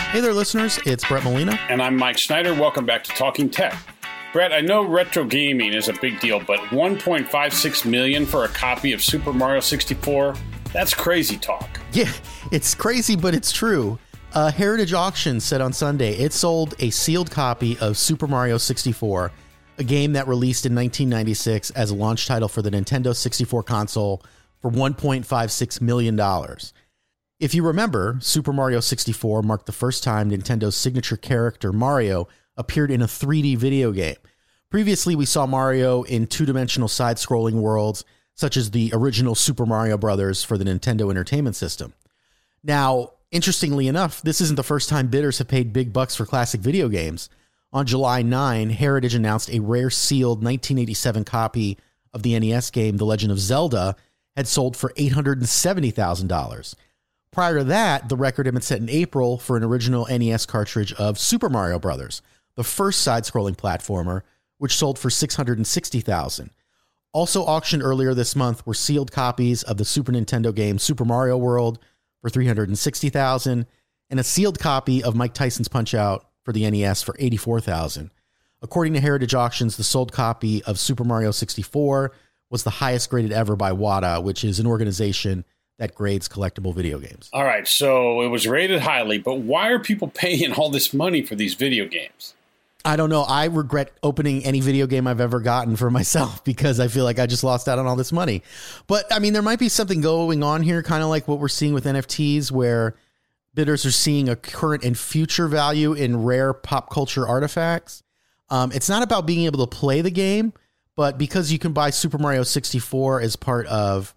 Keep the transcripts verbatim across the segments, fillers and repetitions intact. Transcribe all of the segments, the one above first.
Hey there, listeners. It's Brett Molina. And I'm Mike Schneider. Welcome back to Talking Tech. Brett, I know retro gaming is a big deal, but one point five six million dollars for a copy of Super Mario sixty-four, that's crazy talk. Yeah, it's crazy, but it's true. Uh, Heritage Auction said on Sunday it sold a sealed copy of Super Mario sixty-four, a game that released in nineteen ninety-six as a launch title for the Nintendo sixty-four console for one point five six million dollars. If you remember, Super Mario sixty-four marked the first time Nintendo's signature character, Mario, appeared in a three D video game. Previously, we saw Mario in two-dimensional side-scrolling worlds, such as the original Super Mario Brothers for the Nintendo Entertainment System. Now, interestingly enough, this isn't the first time bidders have paid big bucks for classic video games. On July ninth, Heritage announced a rare sealed nineteen eighty-seven copy of the N E S game The Legend of Zelda had sold for eight hundred seventy thousand dollars. Prior to that, the record had been set in April for an original N E S cartridge of Super Mario Brothers, the first side-scrolling platformer, which sold for six hundred sixty thousand dollars. Also auctioned earlier this month were sealed copies of the Super Nintendo game Super Mario World for three hundred sixty thousand dollars and a sealed copy of Mike Tyson's Punch-Out for the N E S for eighty-four thousand dollars. According to Heritage Auctions, the sold copy of Super Mario sixty-four was the highest graded ever by WATA, which is an organization that grades collectible video games. All right, so it was rated highly, but why are people paying all this money for these video games? I don't know. I regret opening any video game I've ever gotten for myself because I feel like I just lost out on all this money. But, I mean, there might be something going on here, kind of like what we're seeing with N F Ts, where bidders are seeing a current and future value in rare pop culture artifacts. Um, it's not about being able to play the game, but because you can buy Super Mario sixty-four as part of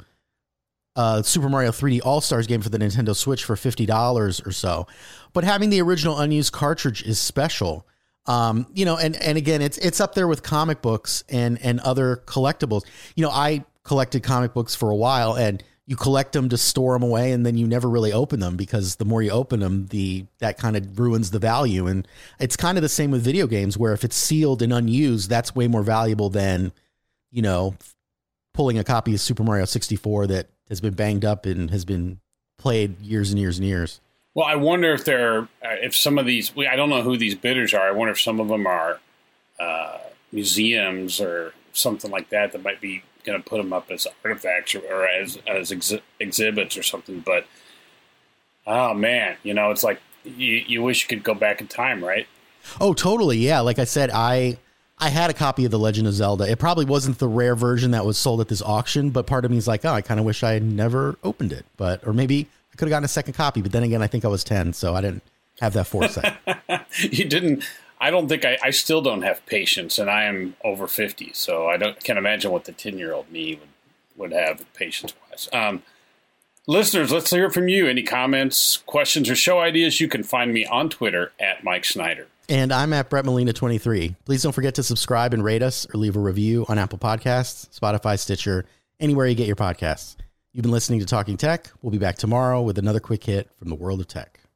Uh, Super Mario three D All-Stars game for the Nintendo Switch for fifty dollars or so. But having the original unused cartridge is special. Um, you know, and, and again, it's it's up there with comic books and, and other collectibles. You know, I collected comic books for a while, and you collect them to store them away, and then you never really open them because the more you open them, the that kind of ruins the value. And it's kind of the same with video games, where if it's sealed and unused, that's way more valuable than, you know, pulling a copy of Super Mario sixty-four that has been banged up and has been played years and years and years. Well, I wonder if they're, if some of these, I don't know who these bidders are. I wonder if some of them are uh, museums or something like that that might be going to put them up as artifacts or, or as as exhi- exhibits or something. But, oh, man, you know, it's like you, you wish you could go back in time, right? Oh, totally. Yeah. Like I said, I... I had a copy of The Legend of Zelda. It probably wasn't the rare version that was sold at this auction, but part of me is like, oh, I kind of wish I had never opened it. But, or maybe I could have gotten a second copy, but then again, I think I was ten, so I didn't have that foresight. You didn't, I don't think, I, I still don't have patience, and I am over fifty, so I don't can't imagine what the ten-year-old me would, would have patience-wise. Um, listeners, let's hear from you. Any comments, questions, or show ideas, you can find me on Twitter at Mike Schneider. And I'm at Brett Molina twenty-three. Please don't forget to subscribe and rate us or leave a review on Apple Podcasts, Spotify, Stitcher, anywhere you get your podcasts. You've been listening to Talking Tech. We'll be back tomorrow with another quick hit from the world of tech.